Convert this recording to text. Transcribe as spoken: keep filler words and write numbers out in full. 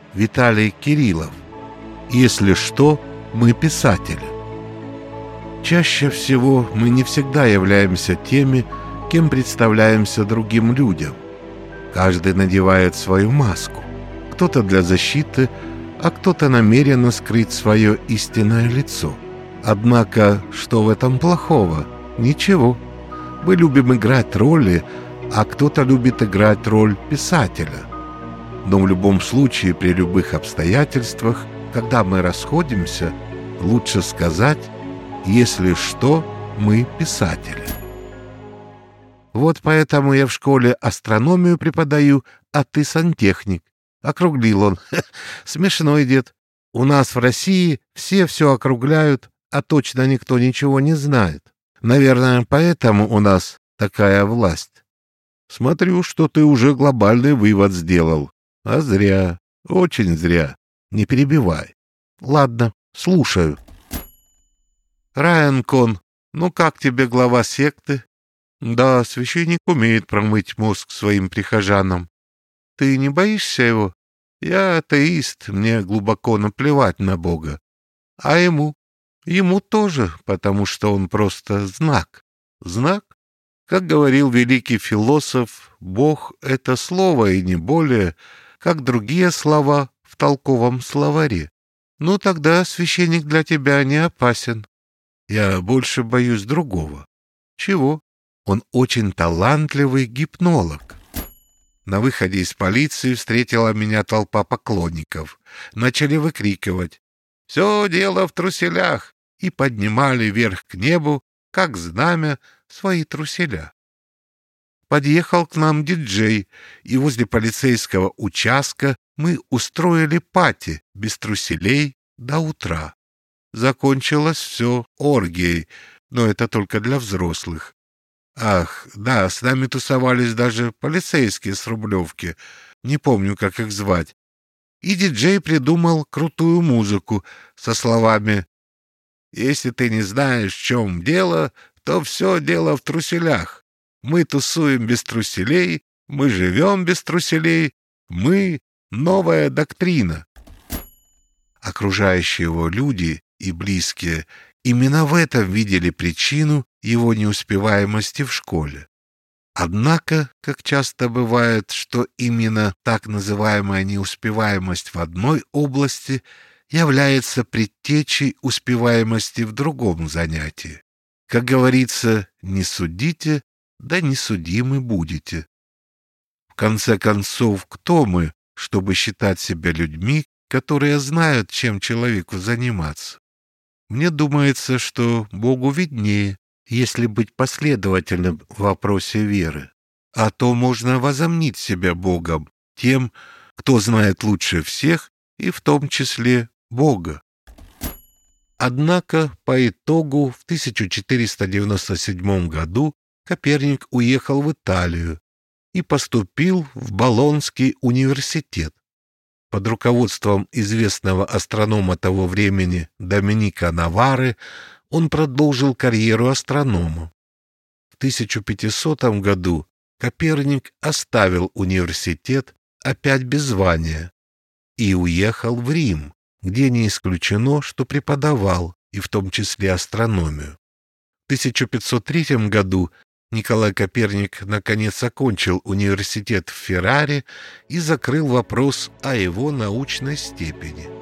Виталий Кириллов. Если что, мы писатели. Чаще всего мы не всегда являемся теми, кем представляемся другим людям. Каждый надевает свою маску. Кто-то для защиты, а кто-то намеренно скрыть свое истинное лицо. Однако, что в этом плохого? Ничего. Мы любим играть роли, а кто-то любит играть роль писателя. Но в любом случае, при любых обстоятельствах, когда мы расходимся, лучше сказать: если что, мы писатели. Вот поэтому я в школе астрономию преподаю, а ты сантехник. Округлил он. Смешной дед. У нас в России все все округляют, а точно никто ничего не знает. Наверное, поэтому у нас такая власть. Смотрю, что ты уже глобальный вывод сделал. А зря, очень зря. Не перебивай. Ладно, слушаю. Райан Кон, ну как тебе глава секты? Да, священник умеет промыть мозг своим прихожанам. Ты не боишься его? Я атеист, мне глубоко наплевать на Бога. А ему? Ему тоже, потому что он просто знак. Знак? Как говорил великий философ, Бог — это слово и не более, как другие слова в толковом словаре. Ну тогда священник для тебя не опасен. Я больше боюсь другого. Чего? Он очень талантливый гипнолог. На выходе из полиции встретила меня толпа поклонников. Начали выкрикивать: «Все дело в труселях!» и поднимали вверх к небу, как знамя, свои труселя. Подъехал к нам диджей, и возле полицейского участка мы устроили пати без труселей до утра. Закончилось все оргией, но это только для взрослых. Ах, да, с нами тусовались даже полицейские с Рублевки, не помню, как их звать. И диджей придумал крутую музыку со словами: «Если ты не знаешь, в чем дело, то все дело в труселях. Мы тусуем без труселей, мы живем без труселей, мы — новая доктрина». Окружающие его люди и близкие именно в этом видели причину его неуспеваемости в школе. Однако, как часто бывает, что именно так называемая неуспеваемость в одной области является предтечей успеваемости в другом занятии. Как говорится, не судите, да не судимы будете. В конце концов, кто мы, чтобы считать себя людьми, которые знают, чем человеку заниматься? Мне думается, что Богу виднее, если быть последовательным в вопросе веры. А то можно возомнить себя Богом, тем, кто знает лучше всех, и в том числе Бога. Однако по итогу в тысяча четыреста девяносто седьмом году Коперник уехал в Италию и поступил в Болонский университет. Под руководством известного астронома того времени Доминика Навары он продолжил карьеру астронома. В тысяча пятисотом году Коперник оставил университет, опять без звания, и уехал в Рим, где не исключено, что преподавал, и в том числе астрономию. В тысяча пятьсот третьем году Николай Коперник наконец окончил университет в Ферраре и закрыл вопрос о его научной степени.